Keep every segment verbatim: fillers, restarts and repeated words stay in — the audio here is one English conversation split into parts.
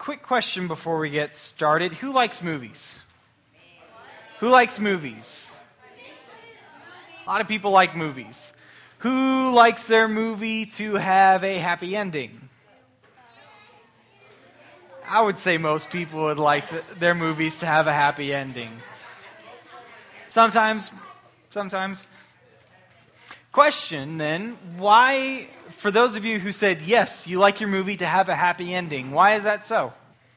quick question before we get started. Who likes movies? Who likes movies? A lot of people like movies. Who likes their movie to have a happy ending? I would say most people would like to, their movies to have a happy ending. Sometimes, sometimes. Question then, why, for those of you who said, yes, you like your movie to have a happy ending, why is that so?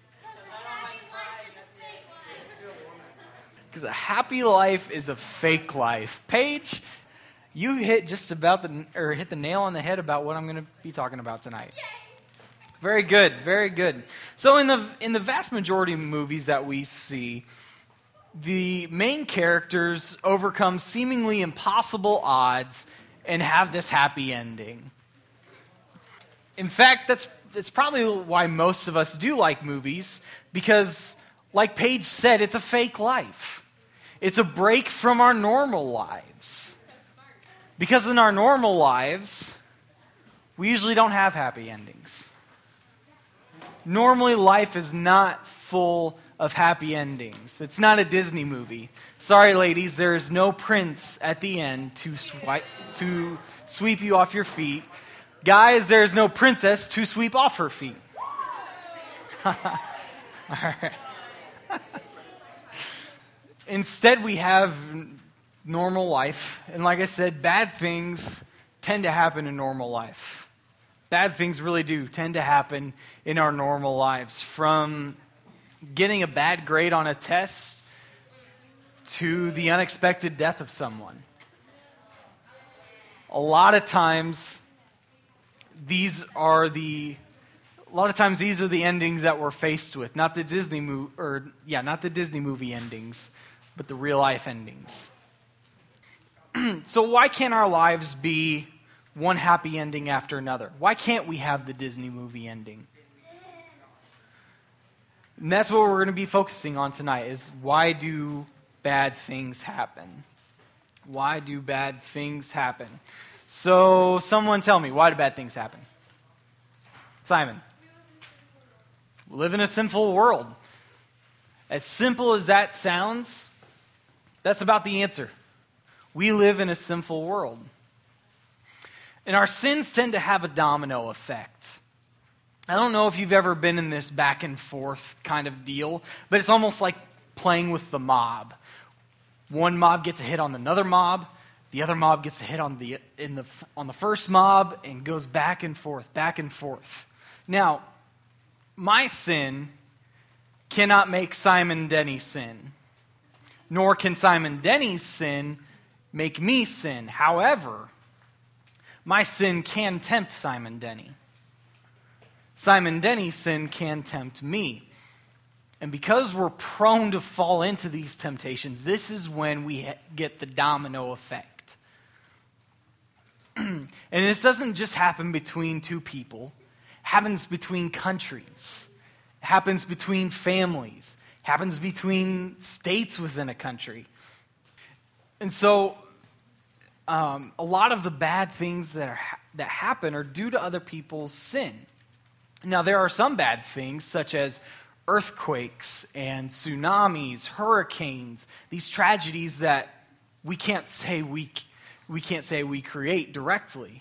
Because a happy life is a fake life. Paige, you hit just about the, or hit the nail on the head about what I'm going to be talking about tonight. Very good, very good. So in the in the vast majority of movies that we see, the main characters overcome seemingly impossible odds and have this happy ending. In fact, that's that's probably why most of us do like movies, because, like Paige said, it's a fake life. It's a break from our normal lives. Because in our normal lives, we usually don't have happy endings. Normally, life is not full of happy endings. It's not a Disney movie. Sorry, ladies, there is no prince at the end to swipe, to sweep you off your feet. Guys, there is no princess to sweep off her feet. All right. Instead, we have normal life. And like I said, bad things tend to happen in normal life. Bad things really do tend to happen in our normal lives. From getting a bad grade on a test to the unexpected death of someone. A lot of times, these are the a lot of times these are the endings that we're faced with, not the Disney movie, or yeah, not the Disney movie endings, but the real life endings. So why can't our lives be one happy ending after another? Why can't we have the Disney movie ending? And that's what we're going to be focusing on tonight, is why do bad things happen? Why do bad things happen? So someone tell me, why do bad things happen? Simon. We live in a sinful world. As simple as that sounds, that's about the answer. We live in a sinful world. And our sins tend to have a domino effect. I don't know if you've ever been in this back and forth kind of deal, but it's almost like playing with the mob. One mob gets a hit on another mob, the other mob gets a hit on the in the on the first mob, and goes back and forth, back and forth. Now, my sin cannot make Simon Denny sin, nor can Simon Denny's sin make me sin. However, my sin can tempt Simon Denny. Simon Denny's sin can tempt me. And because we're prone to fall into these temptations, this is when we get the domino effect. And this doesn't just happen between two people. It happens between countries. It happens between families. It happens between states within a country. And so, um, a lot of the bad things that are that happen are due to other people's sin. Now, there are some bad things, such as earthquakes and tsunamis, hurricanes, these tragedies that we can't say we we can't say we create directly.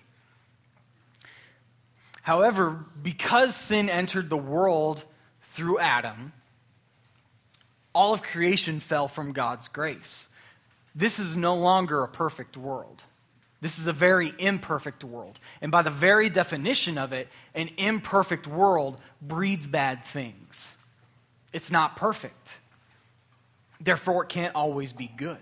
However, because sin entered the world through Adam, all of creation fell from God's grace. This is no longer a perfect world. This is a very imperfect world. And by the very definition of it, an imperfect world breeds bad things. It's not perfect. Therefore, it can't always be good.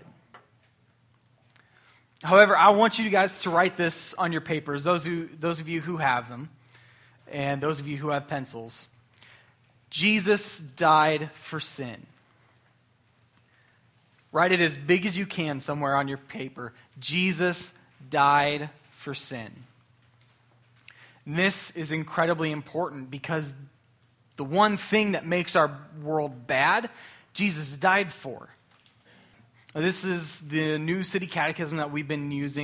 However, I want you guys to write this on your papers, those who, those of you who have them, and those of you who have pencils. Jesus died for sin. Write it as big as you can somewhere on your paper. Jesus died for sin. And this is incredibly important because the one thing that makes our world bad, Jesus died for. Now, this is the New City Catechism that we've been using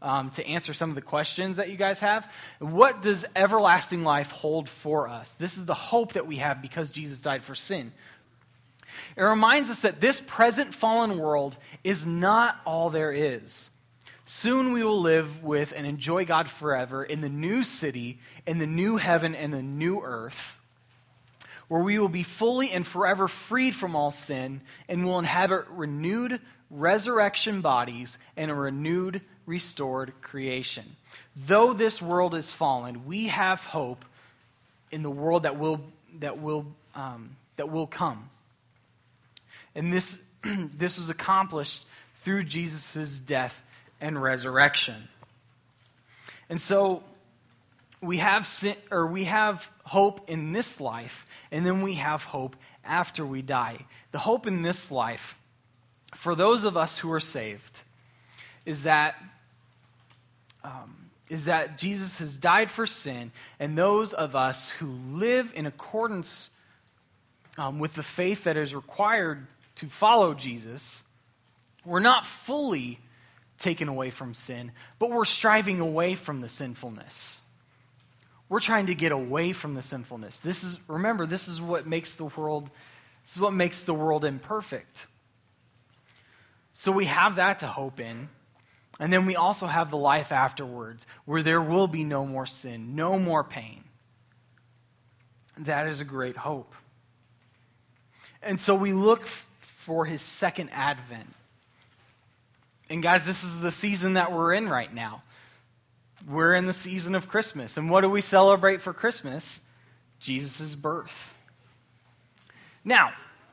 um, to answer some of the questions that you guys have. What does everlasting life hold for us? This is the hope that we have because Jesus died for sin. It reminds us that this present fallen world is not all there is. Soon we will live with and enjoy God forever in the new city, in the new heaven and the new earth, where we will be fully and forever freed from all sin and will inhabit renewed resurrection bodies and a renewed, restored creation. Though this world is fallen, we have hope in the world that will that will um, that will come. And this this was accomplished through Jesus' death and resurrection. And so we have sin, or we have hope in this life, and then we have hope after we die. The hope in this life, for those of us who are saved, is that um, is that Jesus has died for sin, and those of us who live in accordance um, with the faith that is required to follow Jesus, we're not fully taken away from sin, but we're striving away from the sinfulness. We're trying to get away from the sinfulness. This is, remember, this is what makes the world, this is what makes the world imperfect. So we have that to hope in. And then we also have the life afterwards, where there will be no more sin, no more pain. That is a great hope. And so we look f- for his second advent. And guys, this is the season that we're in right now. We're in the season of Christmas. And what do we celebrate for Christmas? Jesus' birth. Now,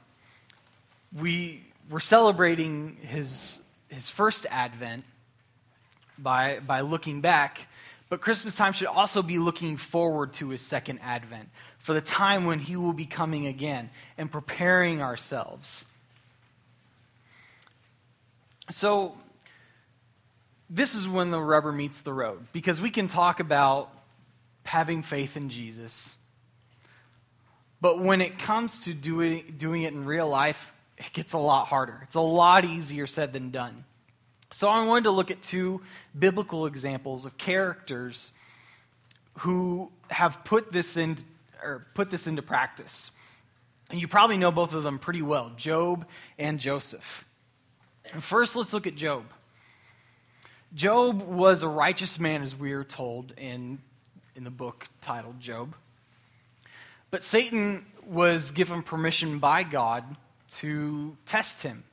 we, we're celebrating his, his first advent by, by looking back. But Christmas time should also be looking forward to his second advent, for the time when he will be coming again and preparing ourselves. So, this is when the rubber meets the road, because we can talk about having faith in Jesus, but when it comes to doing, doing it in real life, it gets a lot harder. It's a lot easier said than done. So I wanted to look at two biblical examples of characters who have put this in, or put this into practice. And you probably know both of them pretty well, Job and Joseph. And first, let's look at Job. Job was a righteous man, as we are told in, in the book titled Job. But Satan was given permission by God to test him.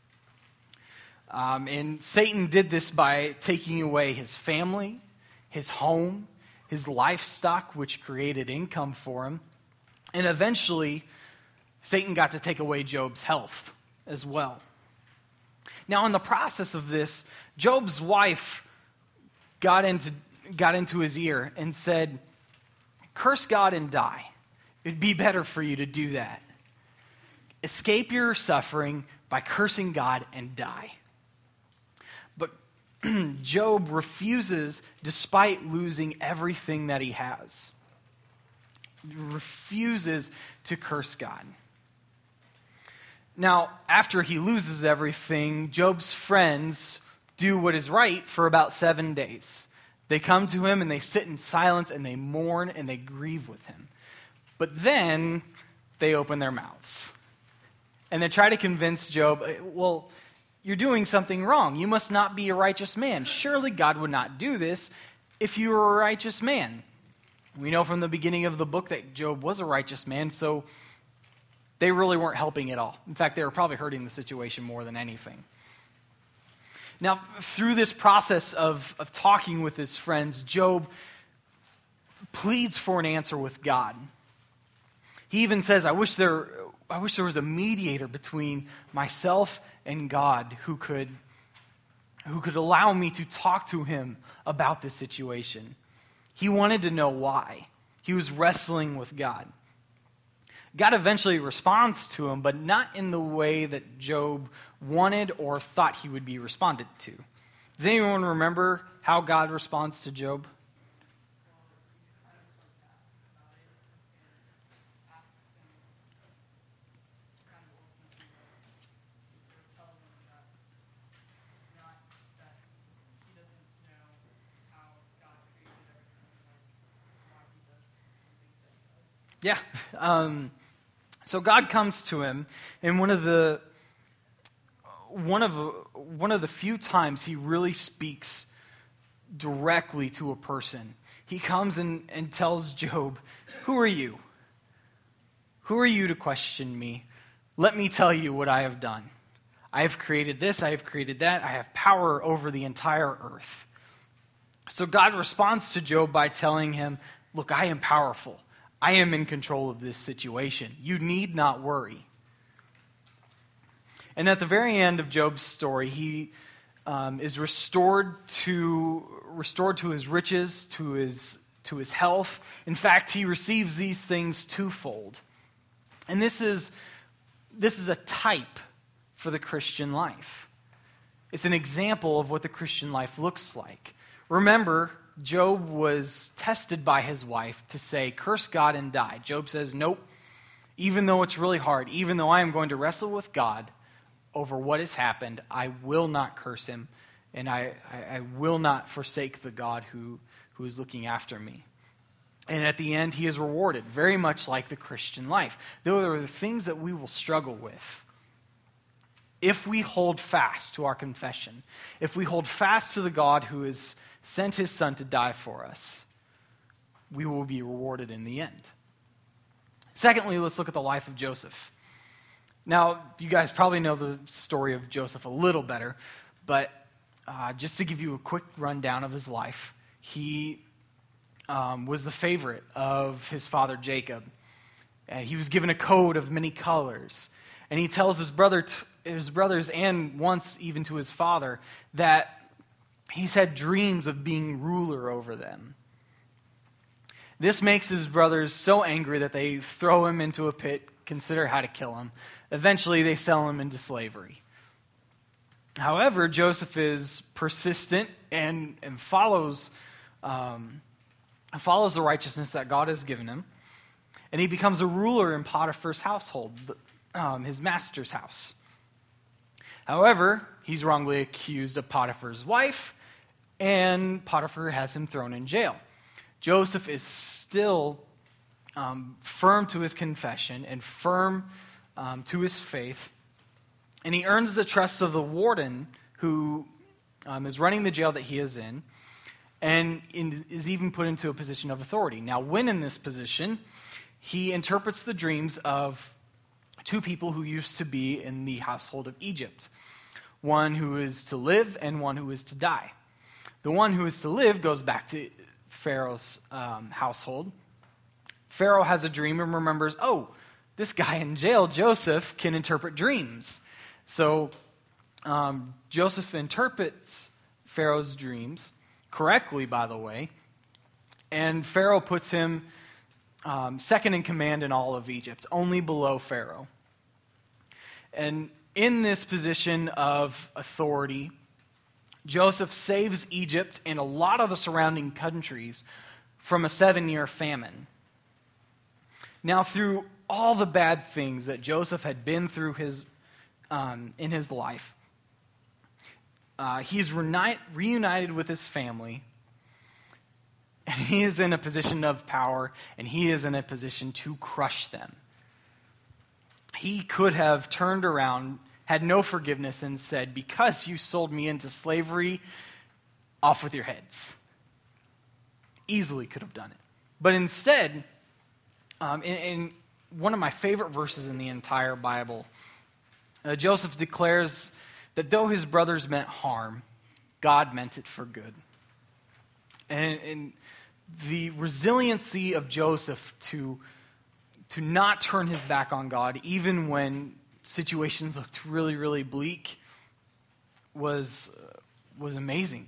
Um, and Satan did this by taking away his family, his home, his livestock, which created income for him. And eventually, Satan got to take away Job's health as well. Now, in the process of this, Job's wife got into, got into his ear and said, "Curse God and die. It'd be better for you to do that. Escape your suffering by cursing God and die." But Job refuses, despite losing everything that he has. He refuses to curse God. Now, after he loses everything, Job's friends do what is right for about seven days. They come to him and they sit in silence and they mourn and they grieve with him. But then they open their mouths. And they try to convince Job, well, you're doing something wrong. You must not be a righteous man. Surely God would not do this if you were a righteous man. We know from the beginning of the book that Job was a righteous man, so they really weren't helping at all. In fact, they were probably hurting the situation more than anything. Now, through this process of, of talking with his friends, Job pleads for an answer with God. He even says, I wish there, I wish there was a mediator between myself and God who could, who could allow me to talk to him about this situation. He wanted to know why. He was wrestling with God. God eventually responds to him, but not in the way that Job wanted or thought he would be responded to. Does anyone remember how God responds to Job? Yeah. Um, so God comes to him, and one of the one of one of the few times he really speaks directly to a person. He comes and, and tells Job, "Who are you? Who are you to question me? Let me tell you what I have done. I have created this, I have created that, I have power over the entire earth." So God responds to Job by telling him, "Look, I am powerful. I am in control of this situation. You need not worry." And at the very end of Job's story, he um, is restored to restored to his riches, to his to his health. In fact, he receives these things twofold. And this is this is a type for the Christian life. It's an example of what the Christian life looks like. Remember, Job was tested by his wife to say, "Curse God and die." Job says, "Nope. Even though it's really hard, even though I am going to wrestle with God over what has happened, I will not curse him, and I, I, I will not forsake the God who, who is looking after me." And at the end, he is rewarded, very much like the Christian life. There are the things that we will struggle with. If we hold fast to our confession, if we hold fast to the God who has sent his Son to die for us, we will be rewarded in the end. Secondly, let's look at the life of Joseph. Now, you guys probably know the story of Joseph a little better, but uh, just to give you a quick rundown of his life, he um, was the favorite of his father Jacob. And he was given a coat of many colors. And he tells his brother, t- his brothers, and once even to his father, that he's had dreams of being ruler over them. This makes his brothers so angry that they throw him into a pit, consider how to kill him. Eventually, they sell him into slavery. However, Joseph is persistent and, and follows, um, follows the righteousness that God has given him. And he becomes a ruler in Potiphar's household, um, his master's house. However, he's wrongly accused of Potiphar's wife, and Potiphar has him thrown in jail. Joseph is still um, firm to his confession and firm um, to his faith, and he earns the trust of the warden who um, is running the jail that he is in, and in, is even put into a position of authority. Now, when in this position, he interprets the dreams of two people who used to be in the household of Egypt, one who is to live and one who is to die. The one who is to live goes back to Pharaoh's um, household. Pharaoh has a dream and remembers, oh, this guy in jail, Joseph, can interpret dreams. So um, Joseph interprets Pharaoh's dreams correctly, by the way, and Pharaoh puts him um, second in command in all of Egypt, only below Pharaoh. And in this position of authority, Joseph saves Egypt and a lot of the surrounding countries from a seven-year famine. Now, through all the bad things that Joseph had been through his um, in his life, uh, he's reuni- reunited with his family, and he is in a position of power, and he is in a position to crush them. He could have turned around, had no forgiveness, and said, because you sold me into slavery, off with your heads. Easily could have done it. But instead, um, in, in one of my favorite verses in the entire Bible, uh, Joseph declares that though his brothers meant harm, God meant it for good. And, and the resiliency of Joseph to, to not turn his back on God, even when situations looked really, really bleak, was uh, was amazing.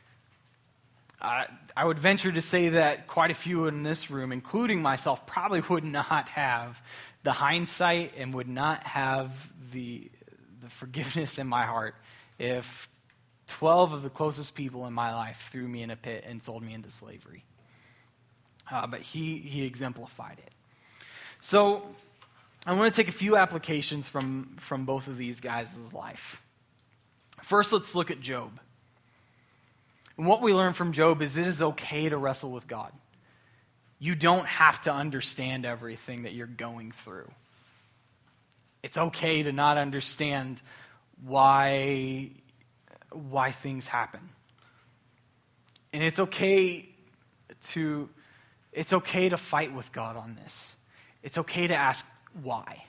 I, I would venture to say that quite a few in this room, including myself, probably would not have the hindsight and would not have the the forgiveness in my heart if twelve of the closest people in my life threw me in a pit and sold me into slavery. Uh, but he he exemplified it. So I want to take a few applications from, from both of these guys' life. First, let's look at Job. And what we learn from Job is it is okay to wrestle with God. You don't have to understand everything that you're going through. It's okay to not understand why, why things happen. And it's okay to, it's okay to fight with God on this. It's okay to ask why.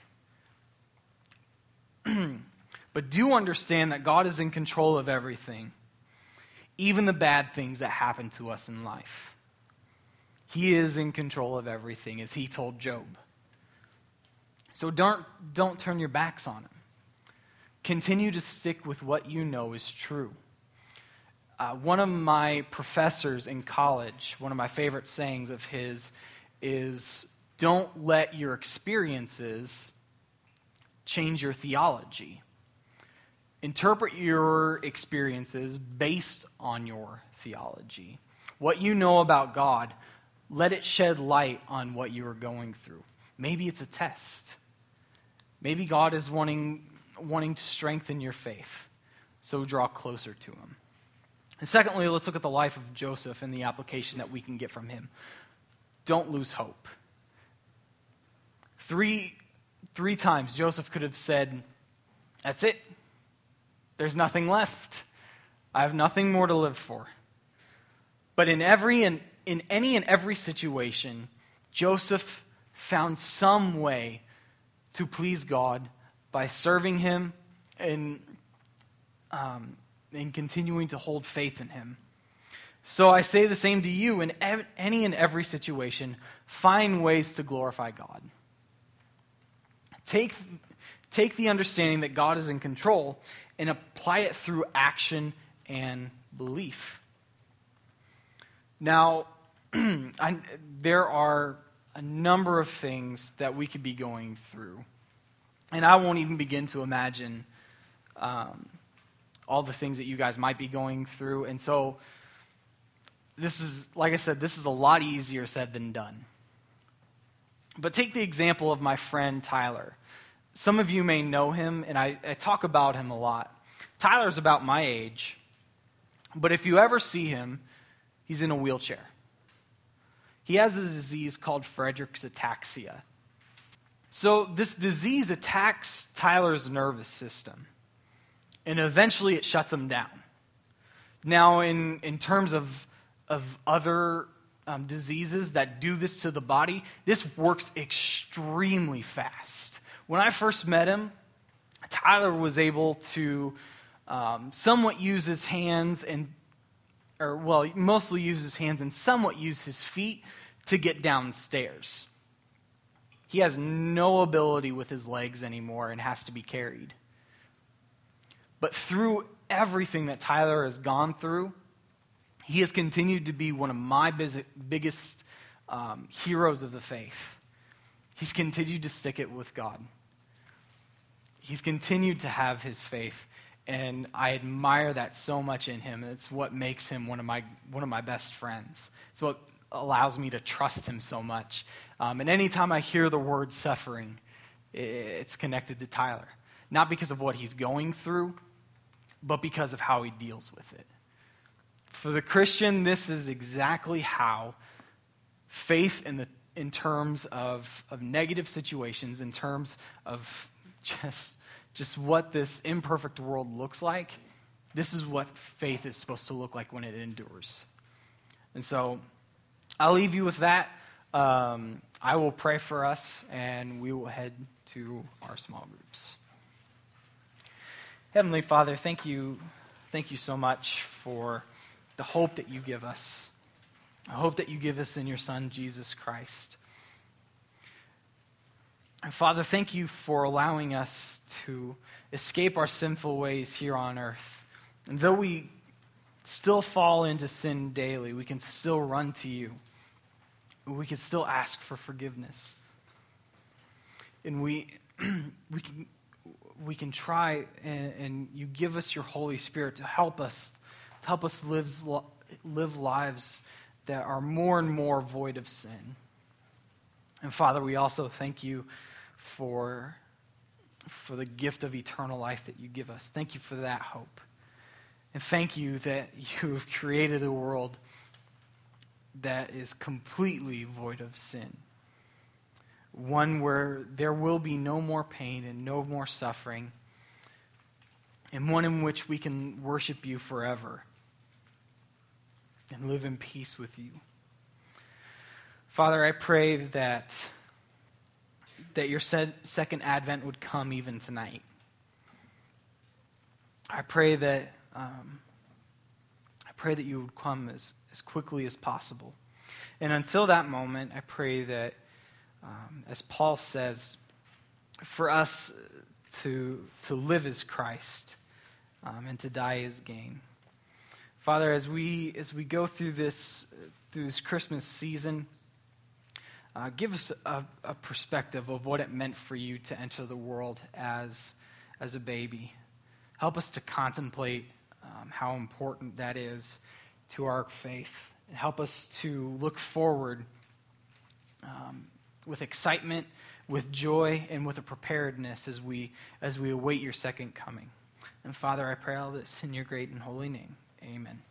But do understand that God is in control of everything, even the bad things that happen to us in life. He is in control of everything, as he told Job. So don't, don't turn your backs on him. Continue to stick with what you know is true. Uh, one of my professors in college, one of my favorite sayings of his is, don't let your experiences change your theology. Interpret your experiences based on your theology. What you know about God, let it shed light on what you are going through. Maybe it's a test. Maybe God is wanting, wanting to strengthen your faith, so draw closer to him. And secondly, let's look at the life of Joseph and the application that we can get from him. Don't lose hope. Three, three times Joseph could have said, that's it. There's nothing left. I have nothing more to live for. But in every and in any and every situation, Joseph found some way to please God by serving him and um, and continuing to hold faith in him. So I say the same to you. In ev- any and every situation, find ways to glorify God. Take, take the understanding that God is in control and apply it through action and belief. Now, I, there are a number of things that we could be going through. And I won't even begin to imagine um, all the things that you guys might be going through. And so, this is, like I said, this is a lot easier said than done. But take the example of my friend Tyler. Some of you may know him, and I, I talk about him a lot. Tyler's about my age, but if you ever see him, he's in a wheelchair. He has a disease called Friedreich's ataxia. So this disease attacks Tyler's nervous system, and eventually it shuts him down. Now, in, in terms of, of other um, diseases that do this to the body, this works extremely fast. When I first met him, Tyler was able to um, somewhat use his hands and, or well, mostly use his hands and somewhat use his feet to get downstairs. He has no ability with his legs anymore and has to be carried. But through everything that Tyler has gone through, he has continued to be one of my biz- biggest um, heroes of the faith. He's continued to stick it with God. He's continued to have his faith, and I admire that so much in him. It's what makes him one of my one of my best friends. It's what allows me to trust him so much. Um, and anytime I hear the word suffering, it's connected to Tyler. Not because of what he's going through, but because of how he deals with it. For the Christian, this is exactly how faith in the in terms of, of negative situations, in terms of just, just what this imperfect world looks like, this is what faith is supposed to look like when it endures. And so I'll leave you with that. Um, I will pray for us, and we will head to our small groups. Heavenly Father, thank you, thank you so much for the hope that you give us, the hope that you give us in your Son, Jesus Christ. And Father, thank you for allowing us to escape our sinful ways here on earth. And though we still fall into sin daily, we can still run to you. We can still ask for forgiveness. And we we can we can try, and, and you give us your Holy Spirit to help us, to help us live, live lives that are more and more void of sin. And Father, we also thank you for, for the gift of eternal life that you give us. Thank you for that hope. And thank you that you have created a world that is completely void of sin. One where there will be no more pain and no more suffering, and one in which we can worship you forever and live in peace with you. Father, I pray that, that your said second advent would come even tonight. I pray that um, I pray that you would come as, as quickly as possible. And until that moment, I pray that, um, as Paul says, for us to, to live as Christ um, and to die as gain. Father, as we as we go through this through this Christmas season, uh, give us a, a perspective of what it meant for you to enter the world as as a baby. Help us to contemplate um, how important that is to our faith, and help us to look forward um, with excitement, with joy, and with a preparedness as we as we await your second coming. And Father, I pray all this in your great and holy name. Amen.